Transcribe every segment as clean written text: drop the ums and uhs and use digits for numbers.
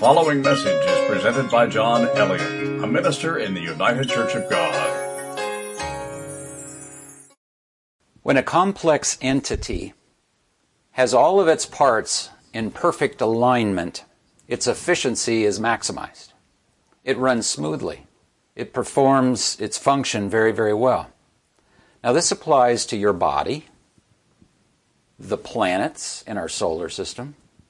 following message is presented by John Elliott, a minister in the United Church of God. When a complex entity has all of its parts in perfect alignment, its efficiency is maximized. It runs smoothly. It performs its function very, very well. Now this applies to your body, the planets in our solar system,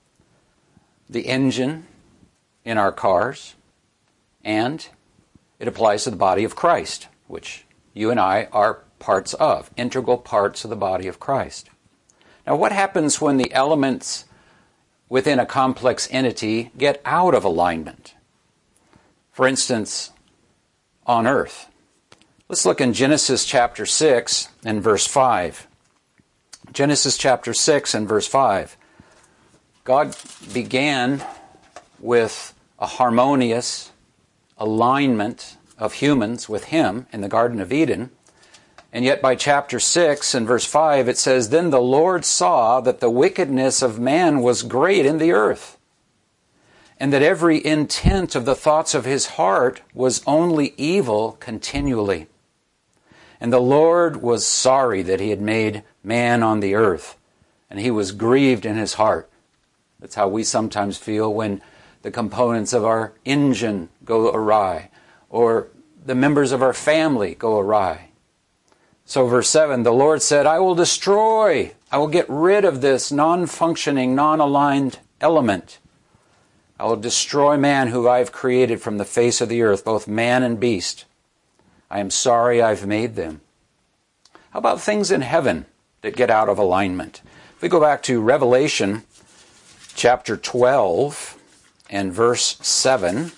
the engine in our cars, and it applies to the body of Christ, which you and I are parts of, integral parts of the body of Christ. Now what happens when the elements within a complex entity get out of alignment? For instance, on earth. Let's look in Genesis chapter 6 and verse 5. Genesis chapter 6 and verse 5. God began with a harmonious alignment of humans with Him in the Garden of Eden. And yet by chapter 6 and verse 5 it says, "Then the Lord saw that the wickedness of man was great in the earth, and that every intent of the thoughts of his heart was only evil continually. And the Lord was sorry that He had made man on the earth, and He was grieved in His heart." That's how we sometimes feel when the components of our engine go awry, or the members of our family go awry. So verse 7, the Lord said, I will get rid of this non-functioning, non-aligned element. I will destroy man who I have created from the face of the earth, both man and beast. I am sorry I've made them. How about things in heaven that get out of alignment? If we go back to Revelation chapter 12 and verse 7,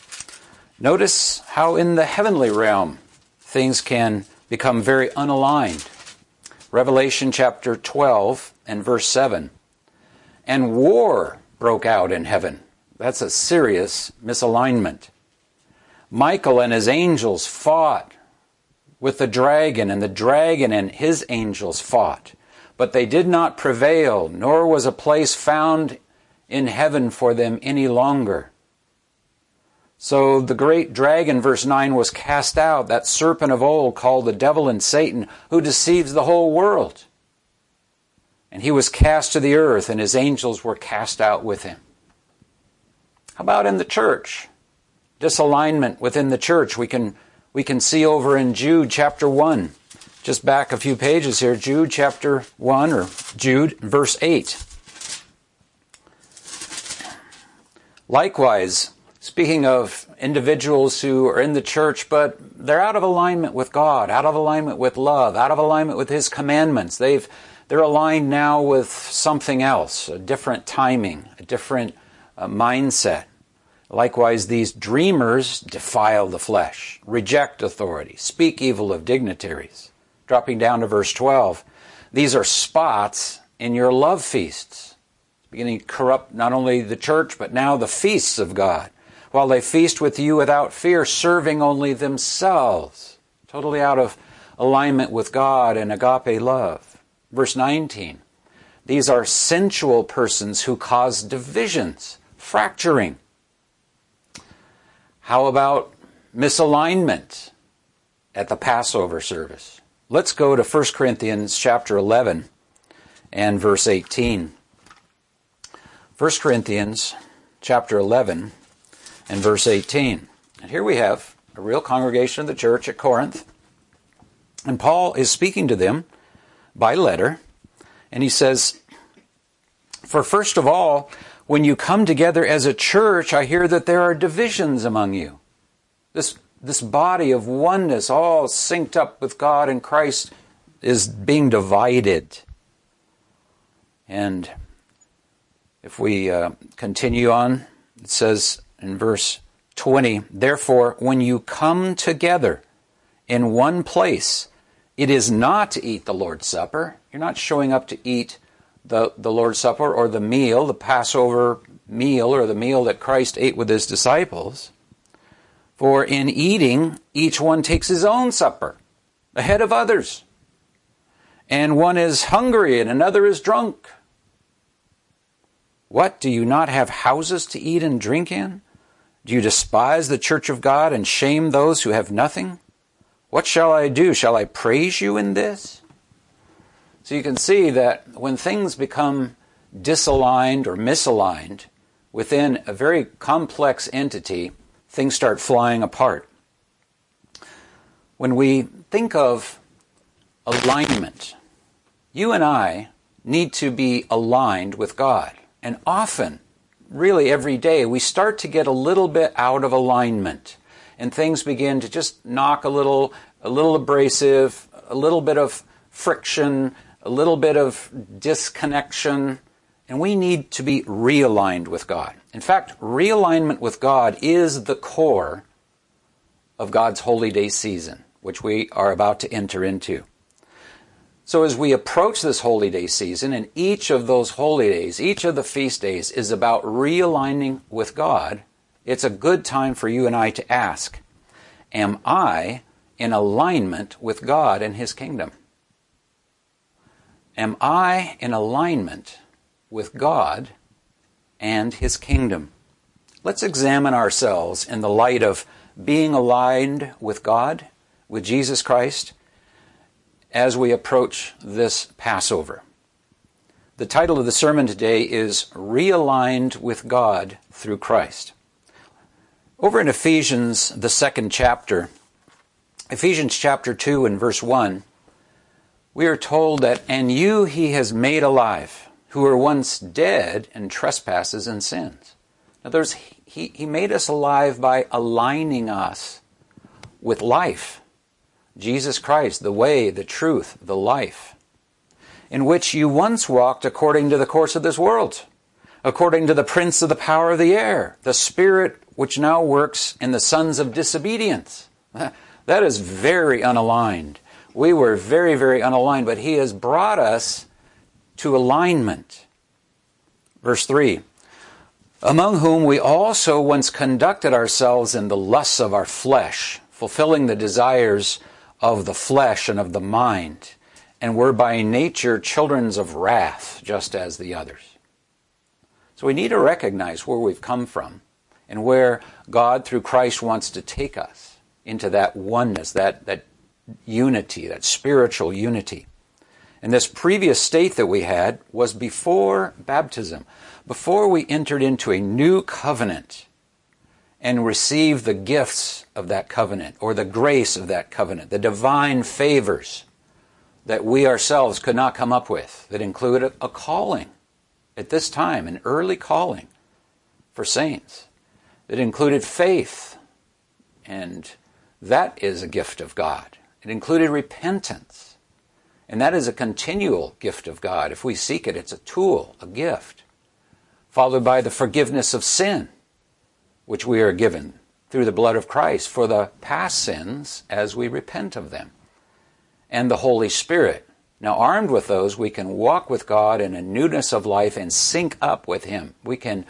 notice how in the heavenly realm things can become very unaligned. Revelation chapter 12 and verse 7. And war broke out in heaven. That's a serious misalignment. Michael and his angels fought with the dragon, and the dragon and his angels fought. But they did not prevail, nor was a place found in heaven for them any longer. So the great dragon, verse 9, was cast out, that serpent of old called the devil and Satan, who deceives the whole world. And he was cast to the earth, and his angels were cast out with him. How about in the church? Disalignment within the church. We can see over in Jude chapter 1. Just back a few pages here, Jude chapter 1, or Jude verse 8. Likewise, speaking of individuals who are in the church, but they're out of alignment with God, out of alignment with love, out of alignment with His commandments. They're aligned now with something else, a different timing, a different mindset. Likewise, these dreamers defile the flesh, reject authority, speak evil of dignitaries. Dropping down to verse 12, these are spots in your love feasts, beginning to corrupt not only the church, but now the feasts of God, while they feast with you without fear, serving only themselves, totally out of alignment with God and agape love. Verse 19, these are sensual persons who cause divisions, fracturing. How about misalignment at the Passover service? Let's go to 1 Corinthians chapter 11 and verse 18. 1 Corinthians chapter 11 and verse 18. And here we have a real congregation of the church at Corinth. And Paul is speaking to them by letter. And he says, for first of all, when you come together as a church, I hear that there are divisions among you. This body of oneness, all synced up with God and Christ, is being divided. And if we continue on, it says in verse 20, therefore, when you come together in one place, it is not to eat the Lord's Supper. You're not showing up to eat the Lord's Supper or the meal, the Passover meal, or the meal that Christ ate with His disciples. For in eating, each one takes his own supper, ahead of others. And one is hungry and another is drunk. What, do you not have houses to eat and drink in? Do you despise the church of God and shame those who have nothing? What shall I do? Shall I praise you in this? So you can see that when things become disaligned or misaligned within a very complex entity, things start flying apart. When we think of alignment, you and I need to be aligned with God. And often, really every day, we start to get a little bit out of alignment. And things begin to just knock a little abrasive, a little bit of friction, a little bit of disconnection. And we need to be realigned with God. In fact, realignment with God is the core of God's Holy Day season, which we are about to enter into. So as we approach this Holy Day season, and each of those holy days, each of the feast days is about realigning with God, it's a good time for you and I to ask, am I in alignment with God and His kingdom? Am I in alignment with God and His kingdom? Let's examine ourselves in the light of being aligned with God, with Jesus Christ, as we approach this Passover. The title of the sermon today is Realigned with God Through Christ. Over in Ephesians, the second chapter, Ephesians chapter 2 and verse 1, we are told that, and you He has made alive, who were once dead in trespasses and sins. In other words, He made us alive by aligning us with life. Jesus Christ, the way, the truth, the life, in which you once walked according to the course of this world, according to the prince of the power of the air, the spirit which now works in the sons of disobedience. That is very unaligned. We were very, very unaligned, but He has brought us to alignment. Verse 3, among whom we also once conducted ourselves in the lusts of our flesh, fulfilling the desires of the flesh and of the mind, and were by nature children of wrath, just as the others. So we need to recognize where we've come from and where God, through Christ, wants to take us into that oneness, that unity, that spiritual unity. And this previous state that we had was before baptism, before we entered into a new covenant and received the gifts of that covenant, or the grace of that covenant, the divine favors that we ourselves could not come up with, that included a calling at this time, an early calling for saints, that included faith, and that is a gift of God. It included repentance, and that is a continual gift of God. If we seek it, it's a tool, a gift, followed by the forgiveness of sin, which we are given through the blood of Christ for the past sins as we repent of them, and the Holy Spirit. Now, armed with those, we can walk with God in a newness of life and sync up with Him. We can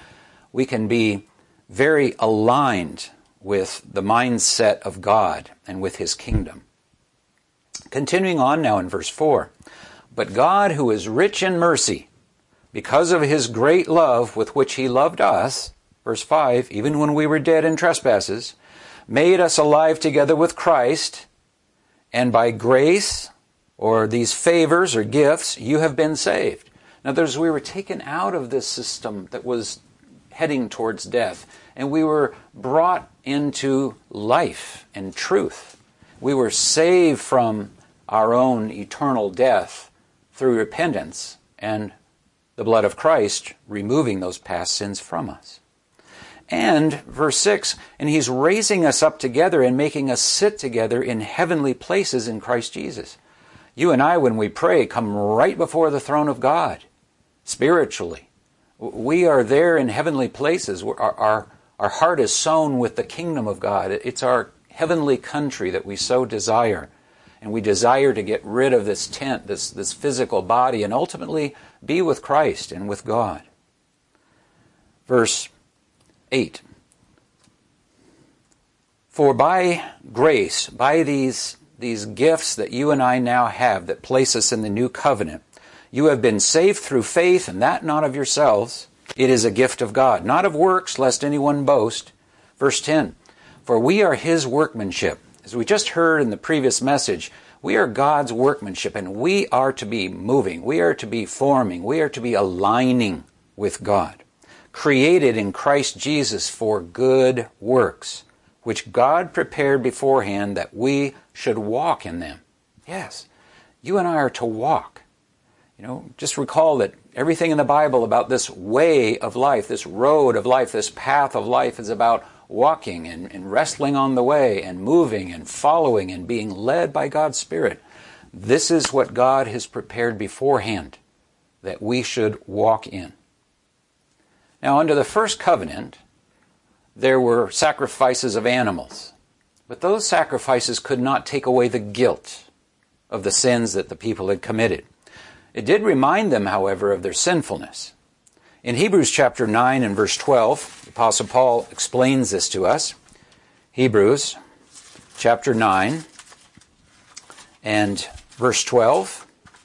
be very aligned with the mindset of God and with His kingdom. Continuing on now in verse 4, but God, who is rich in mercy, because of His great love with which He loved us, verse 5, even when we were dead in trespasses, made us alive together with Christ, and by grace, or these favors or gifts, you have been saved. In other words, we were taken out of this system that was heading towards death, and we were brought into life and truth. We were saved from our own eternal death through repentance and the blood of Christ removing those past sins from us. And, verse 6, and He's raising us up together and making us sit together in heavenly places in Christ Jesus. You and I, when we pray, come right before the throne of God, spiritually. We are there in heavenly places. Our heart is sown with the kingdom of God. It's our heavenly country that we so desire. And we desire to get rid of this tent, this physical body, and ultimately be with Christ and with God. Verse 8. For by grace, by these gifts that you and I now have that place us in the new covenant, you have been saved through faith, and that not of yourselves. It is a gift of God, not of works, lest anyone boast. Verse 10, for we are His workmanship. As we just heard in the previous message, we are God's workmanship, and we are to be moving. We are to be forming. We are to be aligning with God, created in Christ Jesus for good works, which God prepared beforehand that we should walk in them. Yes, you and I are to walk. Just recall that everything in the Bible about this way of life, this road of life, this path of life is about walking and wrestling on the way and moving and following and being led by God's Spirit. This is what God has prepared beforehand that we should walk in. Now, under the first covenant, there were sacrifices of animals, but those sacrifices could not take away the guilt of the sins that the people had committed. It did remind them, however, of their sinfulness. In Hebrews chapter 9 and verse 12, the Apostle Paul explains this to us. Hebrews chapter 9 and verse 12,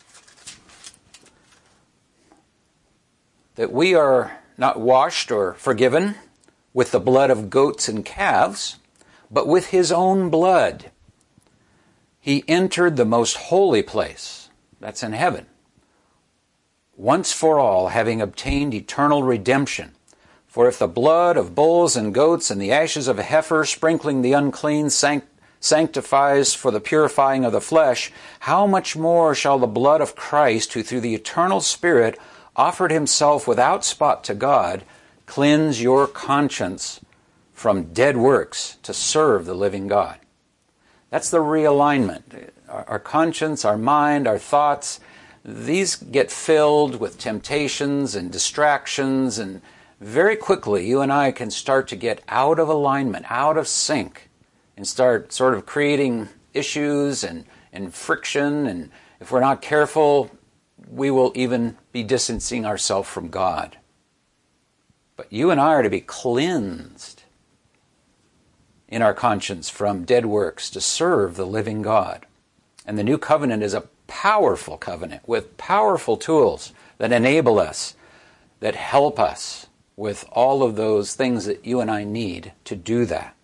that we are not washed or forgiven with the blood of goats and calves, but with His own blood. He entered the most holy place, that's in heaven, once for all, having obtained eternal redemption. For if the blood of bulls and goats and the ashes of a heifer sprinkling the unclean sanctifies for the purifying of the flesh, how much more shall the blood of Christ, who through the eternal Spirit offered Himself without spot to God, cleanse your conscience from dead works to serve the living God? That's the realignment. Our conscience, our mind, our thoughts, these get filled with temptations and distractions, and very quickly you and I can start to get out of alignment, out of sync, and start sort of creating issues and friction, and if we're not careful, we will even be distancing ourselves from God. But you and I are to be cleansed in our conscience from dead works to serve the living God. And the new covenant is a powerful covenant with powerful tools that enable us, that help us with all of those things that you and I need to do that.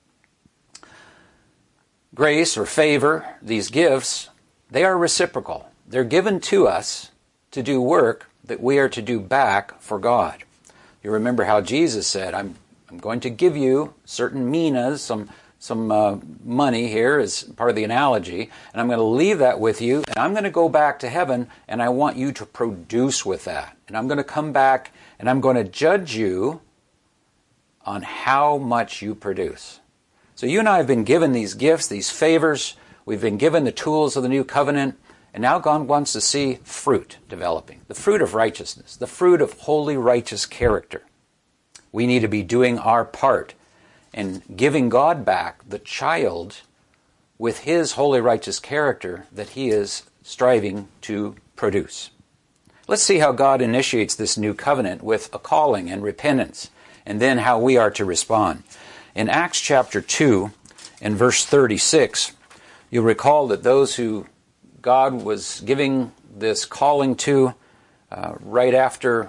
Grace or favor, these gifts, they are reciprocal. They're given to us to do work that we are to do back for God. You remember how Jesus said, I'm going to give you certain minas, some money here as part of the analogy, and I'm going to leave that with you, and I'm going to go back to heaven, and I want you to produce with that. And I'm going to come back, and I'm going to judge you on how much you produce. So you and I have been given these gifts, these favors. We've been given the tools of the new covenant, and now God wants to see fruit developing, the fruit of righteousness, the fruit of holy, righteous character. We need to be doing our part and giving God back the child with His holy righteous character that He is striving to produce. Let's see how God initiates this new covenant with a calling and repentance, and then how we are to respond. In Acts chapter 2 and verse 36, you'll recall that those who God was giving this calling to right after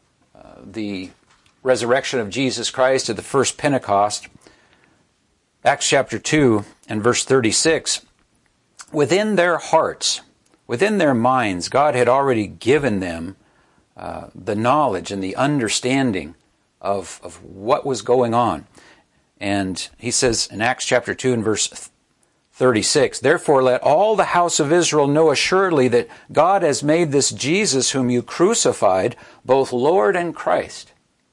the resurrection of Jesus Christ at the first Pentecost, Acts chapter 2 and verse 36, within their hearts, within their minds, God had already given them the knowledge and the understanding of what was going on. And he says in Acts chapter 2 and verse 36, therefore let all the house of Israel know assuredly that God has made this Jesus whom you crucified both Lord and Christ.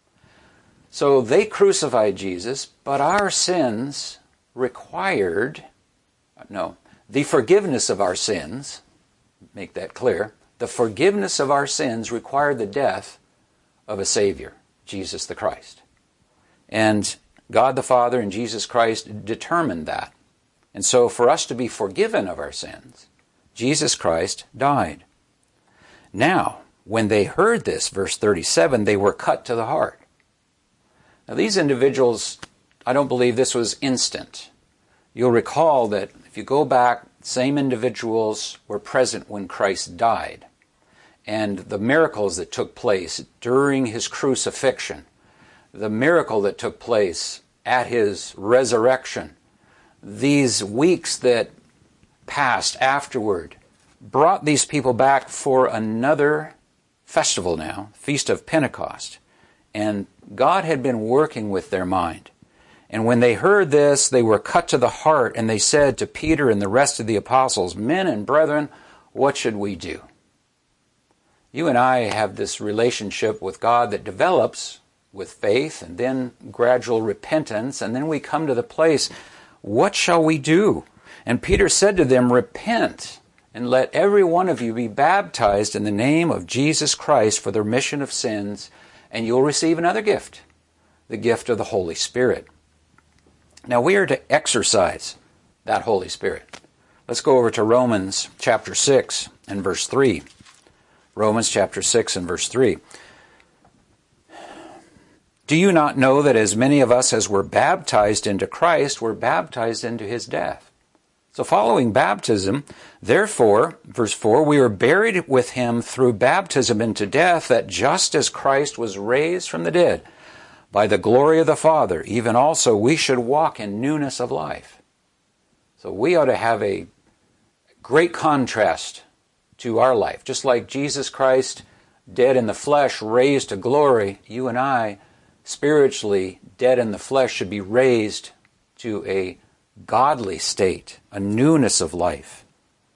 So they crucified Jesus, but our sins required, the forgiveness of our sins, make that clear, the forgiveness of our sins required the death of a Savior, Jesus the Christ. And God the Father and Jesus Christ determined that. And so for us to be forgiven of our sins, Jesus Christ died. Now, when they heard this, verse 37, they were cut to the heart. Now these individuals, I don't believe this was instant. You'll recall that if you go back, same individuals were present when Christ died. and the miracles that took place during his crucifixion, the miracle that took place at his resurrection, these weeks that passed afterward, brought these people back for another festival now, Feast of Pentecost. And God had been working with their mind. And when they heard this, they were cut to the heart, and they said to Peter and the rest of the apostles, "Men and brethren, what should we do?" You and I have this relationship with God that develops with faith and then gradual repentance, and then we come to the place, what shall we do? And Peter said to them, "Repent, and let every one of you be baptized in the name of Jesus Christ for the remission of sins, and you'll receive another gift, the gift of the Holy Spirit." Now we are to exercise that Holy Spirit. Let's go over to Romans chapter 6 and verse 3. Romans chapter 6 and verse 3. "Do you not know that as many of us as were baptized into Christ were baptized into his death?" So following baptism, therefore, verse 4, "we are buried with him through baptism into death, that just as Christ was raised from the dead by the glory of the Father, even also we should walk in newness of life." So we ought to have a great contrast to our life. Just like Jesus Christ, dead in the flesh, raised to glory, you and I, spiritually dead in the flesh, should be raised to a godly state, a newness of life.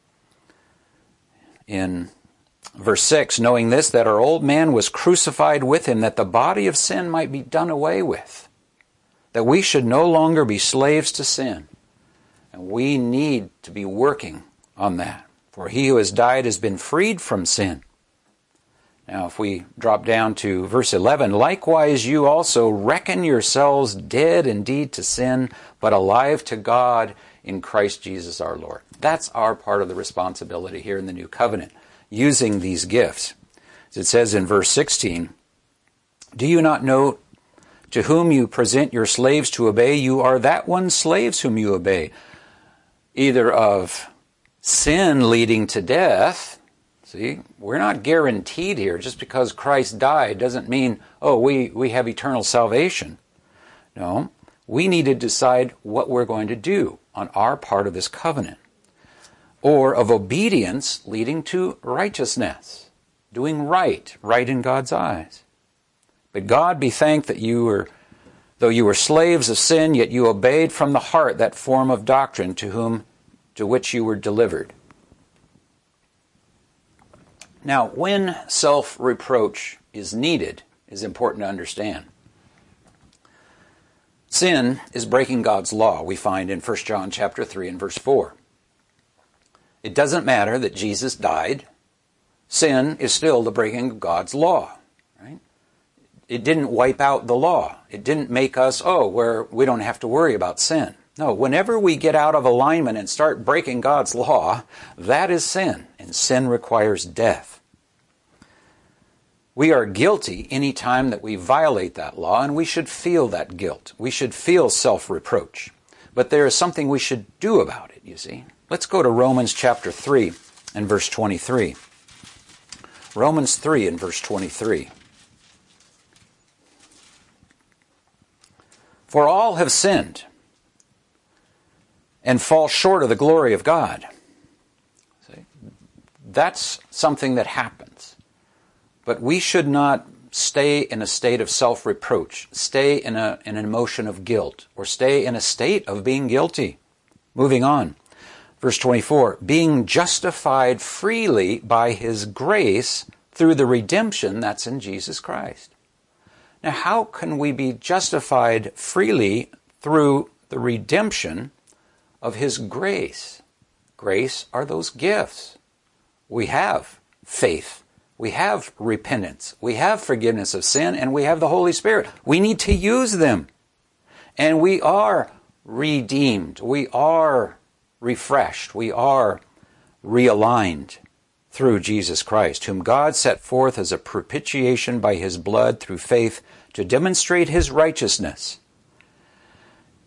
In verse 6, "Knowing this, that our old man was crucified with him, that the body of sin might be done away with, that we should no longer be slaves to sin." And we need to be working on that. "For he who has died has been freed from sin." Now, if we drop down to verse 11, "Likewise you also reckon yourselves dead indeed to sin, but alive to God in Christ Jesus our Lord." That's our part of the responsibility here in the New Covenant, using these gifts. As it says in verse 16, "Do you not know to whom you present your slaves to obey? You are that one's slaves whom you obey, either of sin leading to death." See, we're not guaranteed here. Just because Christ died doesn't mean, we have eternal salvation. No, we need to decide what we're going to do on our part of this covenant. Or of obedience leading to righteousness, doing right in God's eyes. "But God be thanked that though you were slaves of sin, yet you obeyed from the heart that form of doctrine to which you were delivered." Now, when self-reproach is needed, is important to understand. Sin is breaking God's law, we find in 1 John chapter 3 and verse 4. It doesn't matter that Jesus died. Sin is still the breaking of God's law. Right? It didn't wipe out the law. It didn't make us, we don't have to worry about sin. No, whenever we get out of alignment and start breaking God's law, that is sin, and sin requires death. We are guilty any time that we violate that law, and we should feel that guilt. We should feel self-reproach. But there is something we should do about it, you see. Let's go to Romans chapter 3 and verse 23. Romans 3 and verse 23. "For all have sinned and fall short of the glory of God." See? That's something that happens. But we should not stay in a state of self-reproach, stay in an emotion of guilt, or stay in a state of being guilty. Moving on. Verse 24, "Being justified freely by his grace through the redemption that's in Jesus Christ." Now, how can we be justified freely through the redemption of his grace? Grace are those gifts. We have faith. We have repentance. We have forgiveness of sin, and we have the Holy Spirit. We need to use them. And we are redeemed. We are refreshed. We are realigned through Jesus Christ, whom God set forth as a propitiation by his blood through faith to demonstrate his righteousness.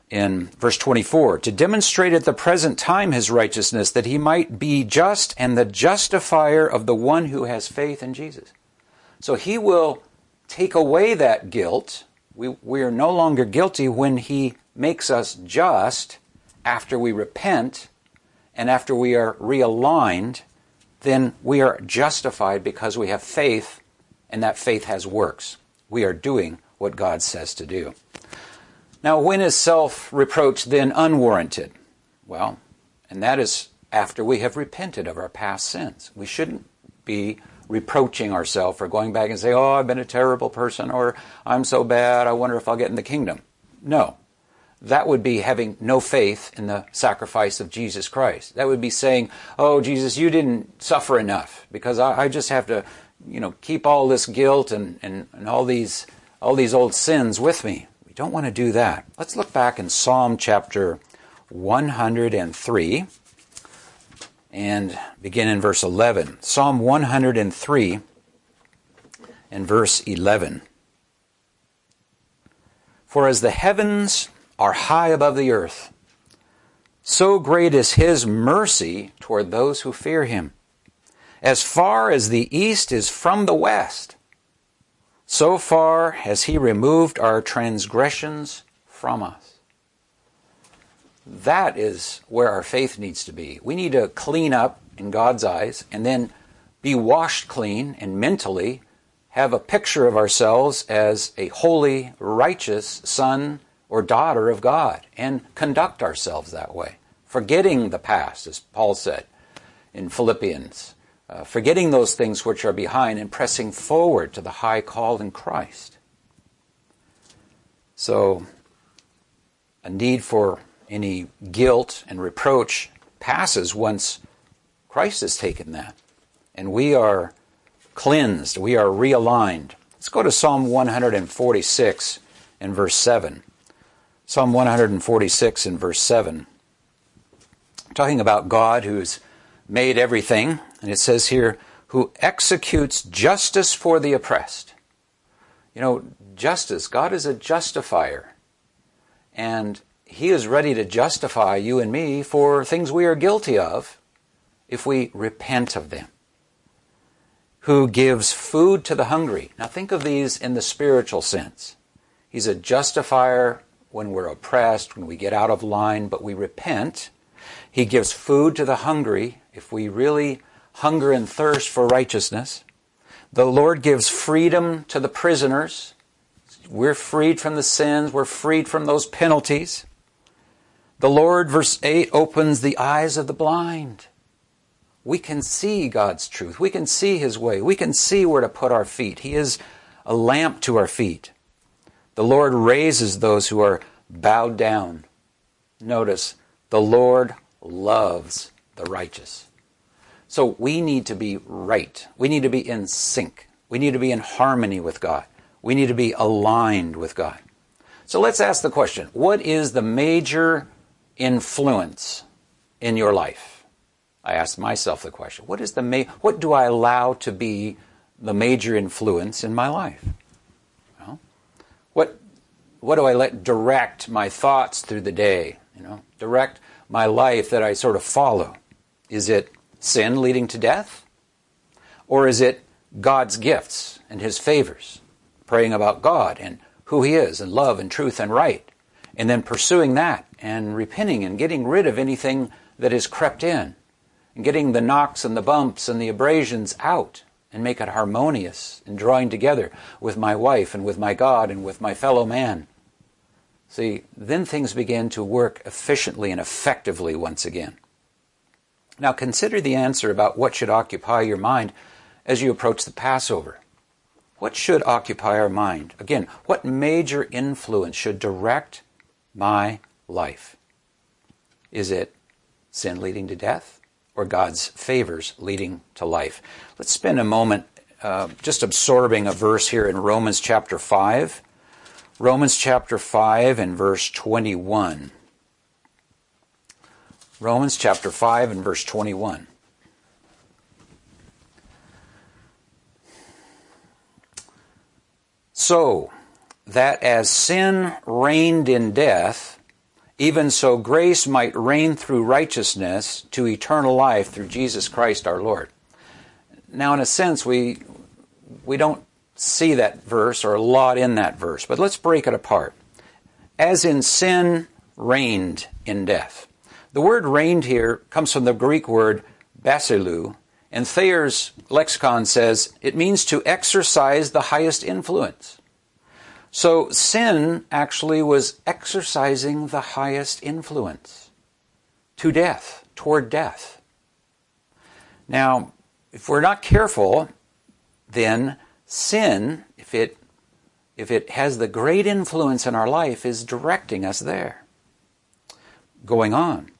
in verse 24, to demonstrate at the present time his righteousness, that he might be just and the justifier of the one who has faith in Jesus. So he will take away that guilt. We are no longer guilty when he makes us just after we repent and after we are realigned. Then we are justified because we have faith, and that faith has works. We are doing what God says to do. Now, when is self-reproach then unwarranted? Well, and that is after we have repented of our past sins. We shouldn't be reproaching ourselves or going back and say, oh, I've been a terrible person, or I'm so bad, I wonder if I'll get in the kingdom. No. That would be having no faith in the sacrifice of Jesus Christ. That would be saying, oh, Jesus, you didn't suffer enough because I just have to, keep all this guilt and all these old sins with me. We don't want to do that. Let's look back in Psalm chapter 103 and begin in verse 11. Psalm 103 and verse 11. For as the heavens are high above the earth, so great is his mercy toward those who fear him. As far as the east is from the west, so far has he removed our transgressions from us. That is where our faith needs to be. We need to clean up in God's eyes and then be washed clean and mentally have a picture of ourselves as a holy, righteous son or daughter of God and conduct ourselves that way, forgetting the past, as Paul said in Philippians, forgetting those things which are behind and pressing forward to the high call in Christ. So, a need for any guilt and reproach passes once Christ has taken that, and we are cleansed, we are realigned. Let's go to Psalm 146 and verse 7. Psalm 146 and verse 7. Talking about God who's made everything, and it says here, who executes justice for the oppressed. Justice, God is a justifier. And he is ready to justify you and me for things we are guilty of if we repent of them. Who gives food to the hungry. Now think of these in the spiritual sense. He's a justifier when we're oppressed, when we get out of line, but we repent. He gives food to the hungry if we really hunger and thirst for righteousness. The Lord gives freedom to the prisoners. We're freed from the sins. We're freed from those penalties. The Lord, verse 8, opens the eyes of the blind. We can see God's truth. We can see his way. We can see where to put our feet. He is a lamp to our feet. The Lord raises those who are bowed down. Notice, the Lord loves the righteous. So we need to be right. We need to be in sync. We need to be in harmony with God. We need to be aligned with God. So let's ask the question, what is the major influence in your life? I asked myself the question, what do I allow to be the major influence in my life? Well, what do I let direct my thoughts through the day? Direct my life that I sort of follow. Is it sin leading to death? Or is it God's gifts and his favors? Praying about God and who he is and love and truth and right. And then pursuing that and repenting and getting rid of anything that has crept in. And getting the knocks and the bumps and the abrasions out and make it harmonious and drawing together with my wife and with my God and with my fellow man. See, then things begin to work efficiently and effectively once again. Now consider the answer about what should occupy your mind as you approach the Passover. What should occupy our mind? Again, what major influence should direct my life? Is it sin leading to death or God's favors leading to life? Let's spend a moment just absorbing a verse here in Romans chapter 5. Romans chapter 5 and verse 21. Romans chapter 5 and verse 21. So that as sin reigned in death, even so grace might reign through righteousness to eternal life through Jesus Christ our Lord. Now, in a sense, we don't see that verse or a lot in that verse, but let's break it apart. As in sin reigned in death. The word reigned here comes from the Greek word basileou, and Thayer's lexicon says it means to exercise the highest influence. So sin actually was exercising the highest influence to death, toward death. Now, if we're not careful, then sin, if it has the great influence in our life, is directing us there. Going on.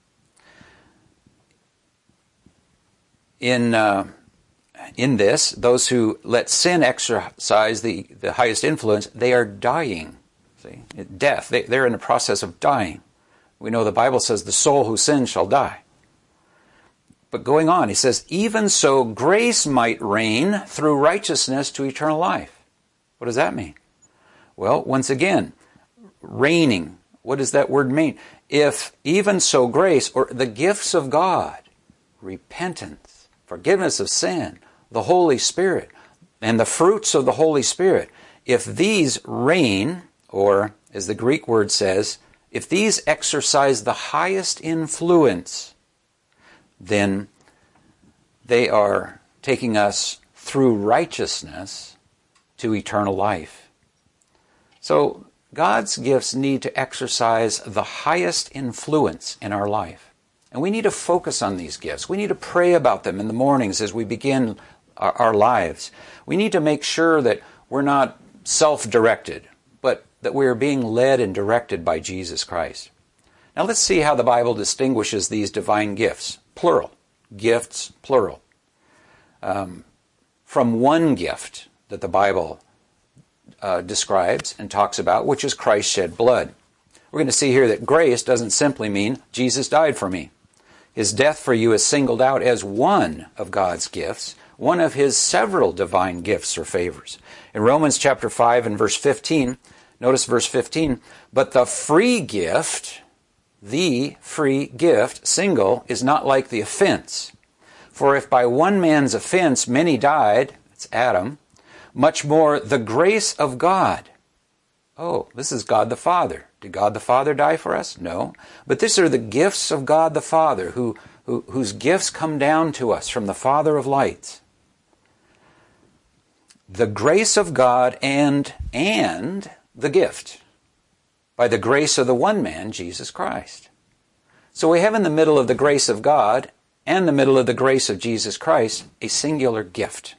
In this, those who let sin exercise the highest influence, they are dying. See? Death. They're in the process of dying. We know the Bible says the soul who sins shall die. But going on, he says, even so grace might reign through righteousness to eternal life. What does that mean? Well, once again, reigning. What does that word mean? If even so grace, or the gifts of God, repentance, forgiveness of sin, the Holy Spirit, and the fruits of the Holy Spirit, if these reign, or as the Greek word says, if these exercise the highest influence, then they are taking us through righteousness to eternal life. So God's gifts need to exercise the highest influence in our life. And we need to focus on these gifts. We need to pray about them in the mornings as we begin our lives. We need to make sure that we're not self-directed, but that we are being led and directed by Jesus Christ. Now let's see how the Bible distinguishes these divine gifts. Plural. Gifts, plural. From one gift that the Bible describes and talks about, which is Christ's shed blood. We're going to see here that grace doesn't simply mean Jesus died for me. His death for you is singled out as one of God's gifts, one of His several divine gifts or favors. In Romans chapter 5 and verse 15, notice verse 15, but the free gift, single, is not like the offense. For if by one man's offense many died, it's Adam, much more the grace of God. Oh, this is God the Father. Did God the Father die for us? No. But these are the gifts of God the Father, whose gifts come down to us from the Father of lights. The grace of God and the gift by the grace of the one man, Jesus Christ. So we have in the middle of the grace of God and the middle of the grace of Jesus Christ a singular gift.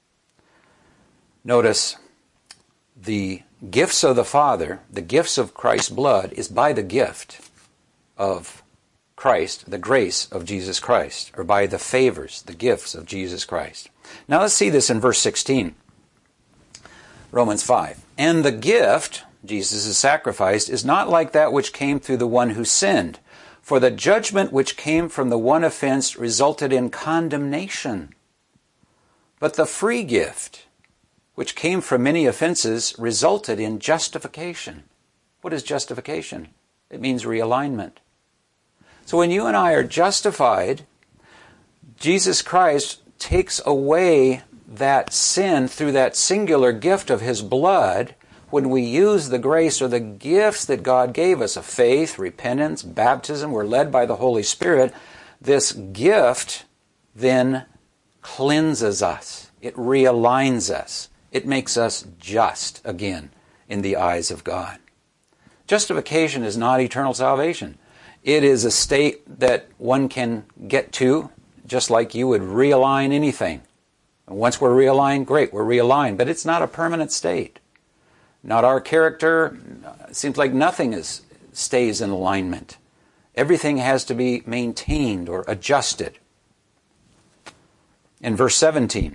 Notice the gifts of the Father, the gifts of Christ's blood, is by the gift of Christ, the grace of Jesus Christ, or by the favors, the gifts of Jesus Christ. Now let's see this in verse 16. Romans 5. And the gift, Jesus' sacrifice, is not like that which came through the one who sinned. For the judgment which came from the one offense resulted in condemnation. But the free gift, which came from many offenses, resulted in justification. What is justification? It means realignment. So when you and I are justified, Jesus Christ takes away that sin through that singular gift of His blood. When we use the grace or the gifts that God gave us of faith, repentance, baptism, we're led by the Holy Spirit, this gift then cleanses us. It realigns us. It makes us just again in the eyes of God. Justification is not eternal salvation. It is a state that one can get to just like you would realign anything. And once we're realigned, great, we're realigned. But it's not a permanent state. Not our character. It seems like nothing stays in alignment. Everything has to be maintained or adjusted. In verse 17,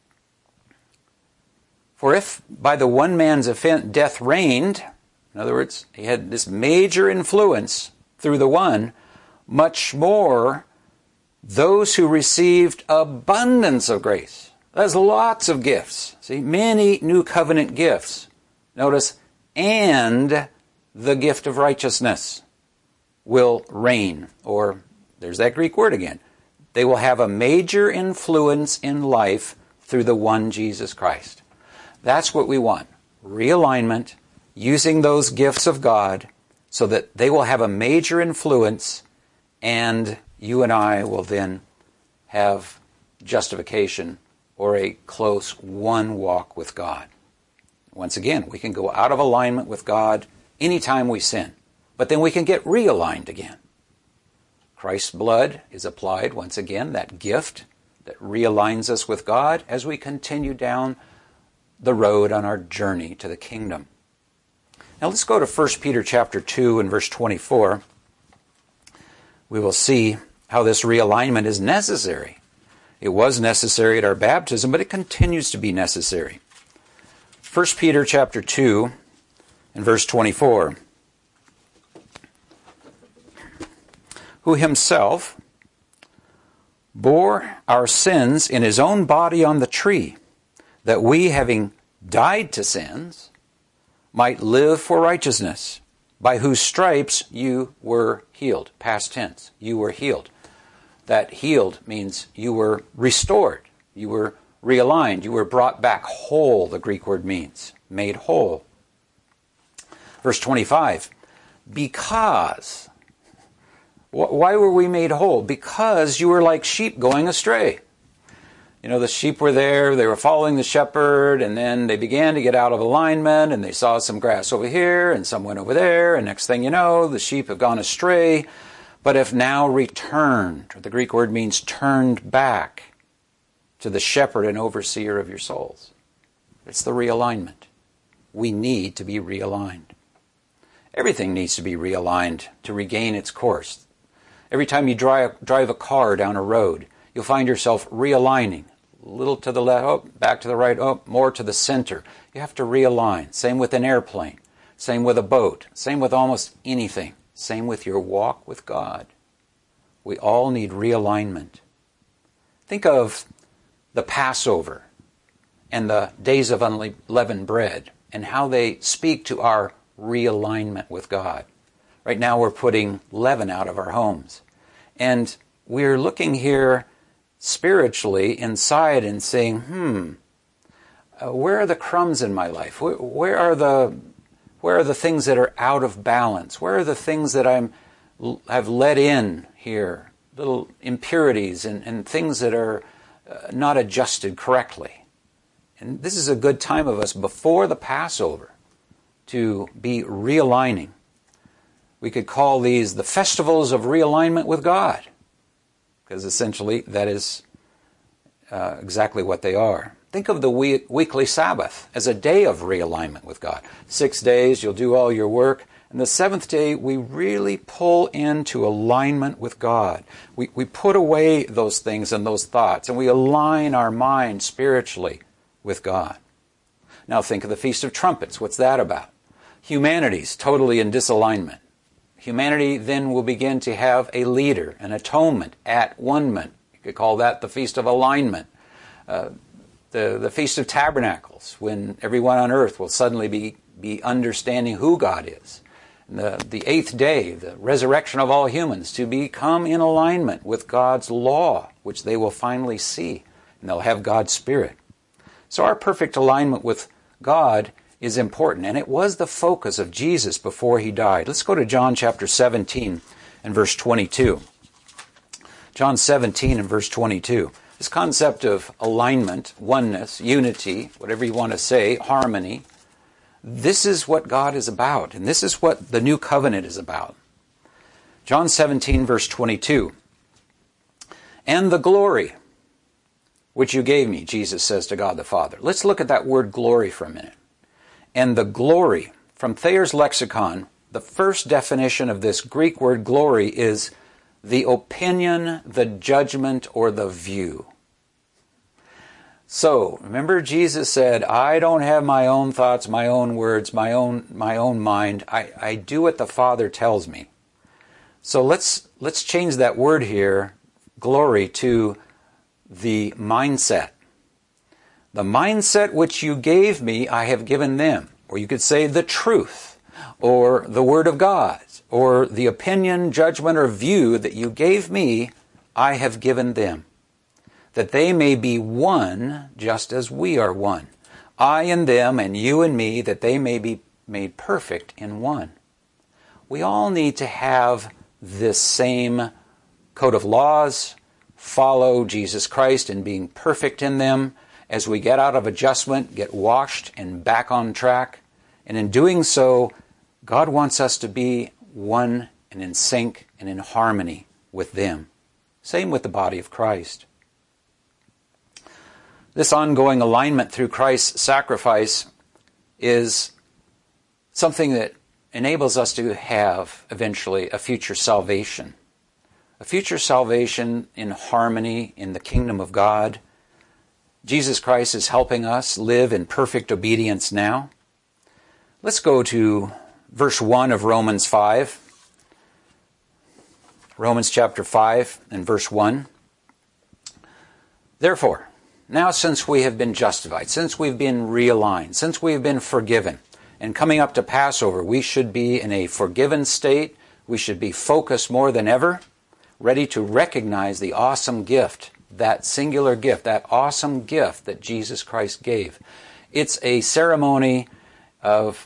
for if by the one man's offense death reigned, in other words, he had this major influence through the one, much more those who received abundance of grace. There's lots of gifts. See, many new covenant gifts. Notice, and the gift of righteousness. will reign, or there's that Greek word again. They will have a major influence in life through the one Jesus Christ. That's what we want. Realignment, using those gifts of God so that they will have a major influence, and you and I will then have justification or a close one walk with God. Once again, we can go out of alignment with God anytime we sin, but then we can get realigned again. Christ's blood is applied, once again, that gift that realigns us with God as we continue down the road on our journey to the kingdom. Now let's go to 1 Peter chapter 2 and verse 24. We will see how this realignment is necessary. It was necessary at our baptism, but it continues to be necessary. 1 Peter chapter 2 and verse 24. Who himself bore our sins in his own body on the tree, that we, having died to sins, might live for righteousness, by whose stripes you were healed. Past tense, you were healed. That healed means you were restored, you were realigned, you were brought back whole, the Greek word means, made whole. Verse 25, because, why were we made whole? Because you were like sheep going astray. You know, the sheep were there, they were following the shepherd, and then they began to get out of alignment, and they saw some grass over here, and some went over there, and next thing you know, the sheep have gone astray, but have now returned. The Greek word means turned back to the shepherd and overseer of your souls. It's the realignment. We need to be realigned. Everything needs to be realigned to regain its course. Every time you drive a car down a road, you'll find yourself realigning. A little to the left, oh, back to the right, oh, more to the center. You have to realign. Same with an airplane. Same with a boat. Same with almost anything. Same with your walk with God. We all need realignment. Think of the Passover and the days of unleavened bread and how they speak to our realignment with God. Right now we're putting leaven out of our homes. And we're looking here spiritually inside and saying, where are the crumbs in my life? Where are the things that are out of balance? Where are the things that have let in here? Little impurities and things that are not adjusted correctly. And this is a good time of us before the Passover to be realigning. We could call these the festivals of realignment with God, because essentially that is exactly what they are. Think of the weekly Sabbath as a day of realignment with God. 6 days, you'll do all your work. And the seventh day, we really pull into alignment with God. We put away those things and those thoughts, and we align our mind spiritually with God. Now think of the Feast of Trumpets. What's that about? Humanity's totally in disalignment. Humanity then will begin to have a leader, an atonement, at-one-ment. You could call that the Feast of Alignment. The Feast of Tabernacles, when everyone on earth will suddenly be understanding who God is. And the eighth day, the resurrection of all humans, to become in alignment with God's law, which they will finally see, and they'll have God's Spirit. So our perfect alignment with God is important, and it was the focus of Jesus before he died. Let's go to John chapter 17 and verse 22. John 17 and verse 22. This concept of alignment, oneness, unity, whatever you want to say, harmony, this is what God is about, and this is what the new covenant is about. John 17 verse 22. And the glory which you gave me, Jesus says to God the Father. Let's look at that word glory for a minute. And the glory, from Thayer's lexicon, the first definition of this Greek word glory is the opinion, the judgment, or the view. So, remember Jesus said, I don't have my own thoughts, my own words, my own mind. I do what the Father tells me. So let's change that word here, glory, to the mindset. The mindset which you gave me, I have given them. Or you could say the truth. or the Word of God, or the opinion, judgment, or view that you gave me, I have given them, that they may be one just as we are one. I and them, and you and me, that they may be made perfect in one. We all need to have this same code of laws, follow Jesus Christ in being perfect in them. As we get out of adjustment, get washed and back on track. And in doing so, God wants us to be one and in sync and in harmony with them. Same with the body of Christ. This ongoing alignment through Christ's sacrifice is something that enables us to have eventually a future salvation. A future salvation in harmony in the kingdom of God. Jesus Christ is helping us live in perfect obedience now. Let's go to verse 1 of Romans 5. Romans chapter 5 and verse 1. Therefore, now since we have been justified, since we've been realigned, since we've been forgiven, and coming up to Passover, we should be in a forgiven state. We should be focused more than ever, ready to recognize the awesome gift, that singular gift, that awesome gift that Jesus Christ gave. It's a ceremony of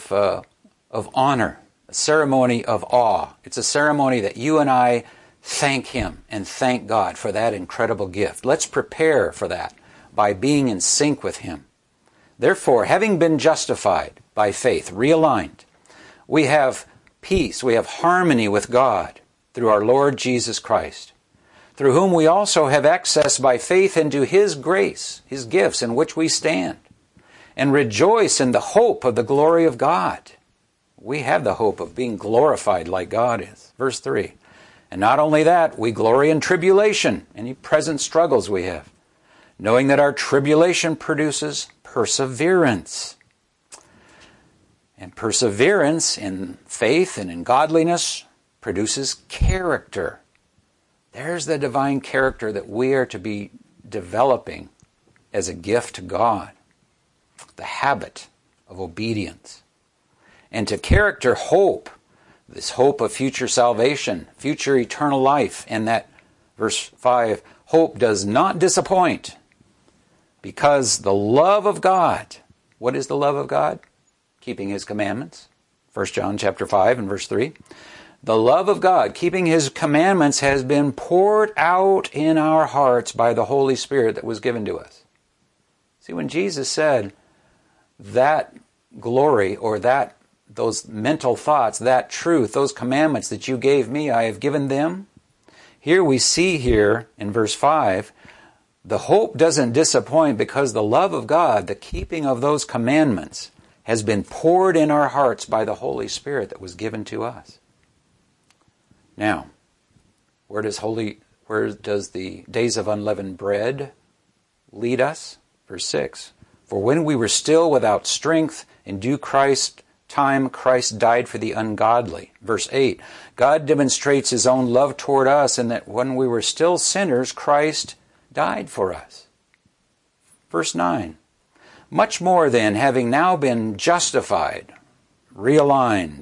honor, a ceremony of awe. It's a ceremony that you and I thank Him and thank God for that incredible gift. Let's prepare for that by being in sync with Him. Therefore, having been justified by faith, realigned, we have peace, we have harmony with God through our Lord Jesus Christ, through whom we also have access by faith into His grace, His gifts in which we stand, and rejoice in the hope of the glory of God. We have the hope of being glorified like God is. Verse 3. And not only that, we glory in tribulation, any present struggles we have, knowing that our tribulation produces perseverance. And perseverance in faith and in godliness produces character. There's the divine character that we are to be developing as a gift to God. The habit of obedience. And to character, hope. This hope of future salvation, future eternal life. And that, verse 5, hope does not disappoint, because the love of God, what is the love of God? Keeping His commandments. 1 John chapter 5 and verse 3. The love of God, keeping His commandments, has been poured out in our hearts by the Holy Spirit that was given to us. See, when Jesus said that glory, or those mental thoughts, that truth, those commandments that you gave me, I have given them. Here we see here in verse 5, the hope doesn't disappoint because the love of God, the keeping of those commandments, has been poured in our hearts by the Holy Spirit that was given to us. Now, where does the days of unleavened bread lead us? Verse 6. For when we were still without strength, in due time Christ died for the ungodly. Verse 8. God demonstrates His own love toward us in that when we were still sinners, Christ died for us. Verse 9. Much more then, having now been justified, realigned,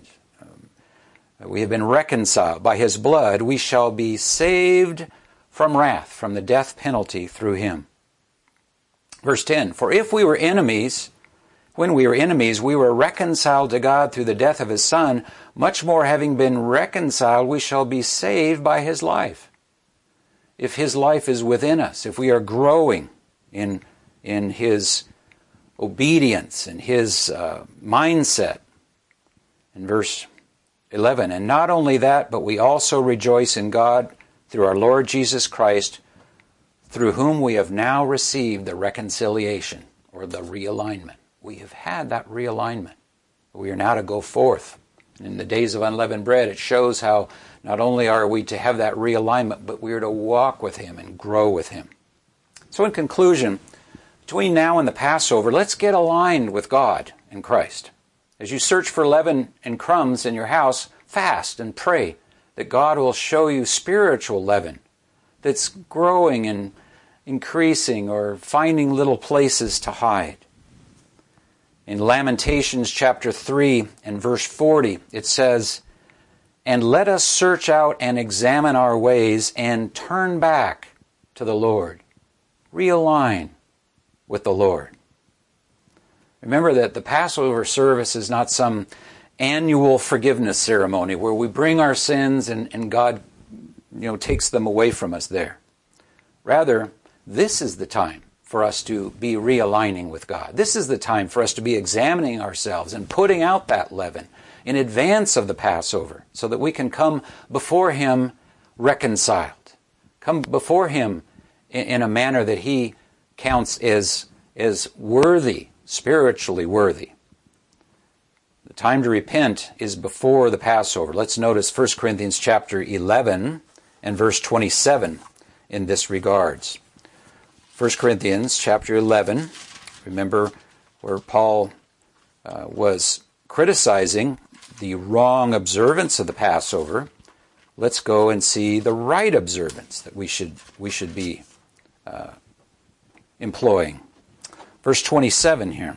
we have been reconciled by His blood, we shall be saved from wrath, from the death penalty through Him. Verse 10, for if we were enemies, when we were enemies, we were reconciled to God through the death of His Son. Much more, having been reconciled, we shall be saved by His life. If His life is within us, if we are growing in His obedience and His mindset. In verse 11, and not only that, but we also rejoice in God through our Lord Jesus Christ, through whom we have now received the reconciliation, or the realignment. We have had that realignment. We are now to go forth. In the days of unleavened bread, it shows how not only are we to have that realignment, but we are to walk with Him and grow with Him. So in conclusion, between now and the Passover, let's get aligned with God and Christ. As you search for leaven and crumbs in your house, fast and pray that God will show you spiritual leaven that's growing and increasing or finding little places to hide. In Lamentations chapter 3 and verse 40, it says, "And let us search out and examine our ways and turn back to the Lord." Realign with the Lord. Remember that the Passover service is not some annual forgiveness ceremony where we bring our sins and God takes them away from us there. Rather, this is the time for us to be realigning with God. This is the time for us to be examining ourselves and putting out that leaven in advance of the Passover so that we can come before Him reconciled. Come before Him in a manner that He counts as worthy, spiritually worthy. The time to repent is before the Passover. Let's notice 1 Corinthians chapter 11 and verse 27 in this regards. 1 Corinthians chapter 11, remember where Paul was criticizing the wrong observance of the Passover. Let's go and see the right observance that we should be employing. Verse 27 here.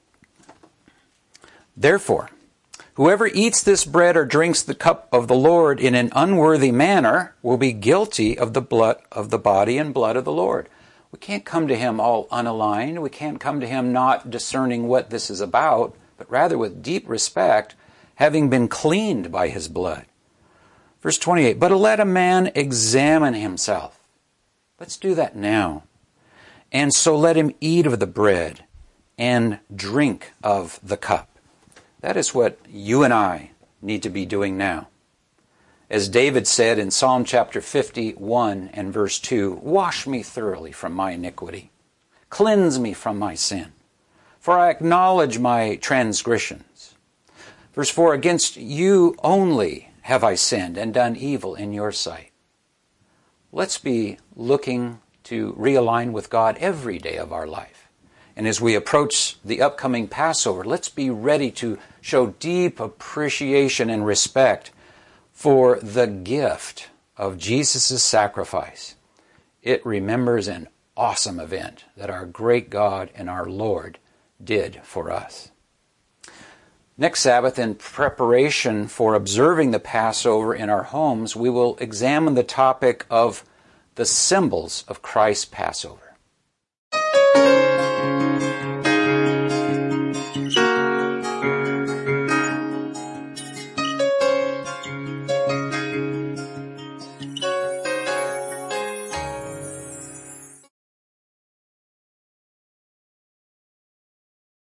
"Therefore, whoever eats this bread or drinks the cup of the Lord in an unworthy manner will be guilty of the body and blood of the Lord." We can't come to Him all unaligned. We can't come to Him not discerning what this is about, but rather with deep respect, having been cleaned by His blood. Verse 28, "But let a man examine himself." Let's do that now. "And so let him eat of the bread and drink of the cup." That is what you and I need to be doing now. As David said in Psalm chapter 51 and verse 2, "Wash me thoroughly from my iniquity. Cleanse me from my sin. For I acknowledge my transgressions." Verse 4, "Against you only have I sinned and done evil in your sight." Let's be looking to realign with God every day of our life. And as we approach the upcoming Passover, let's be ready to show deep appreciation and respect for the gift of Jesus' sacrifice. It remembers an awesome event that our great God and our Lord did for us. Next Sabbath, in preparation for observing the Passover in our homes, we will examine the topic of the symbols of Christ's Passover.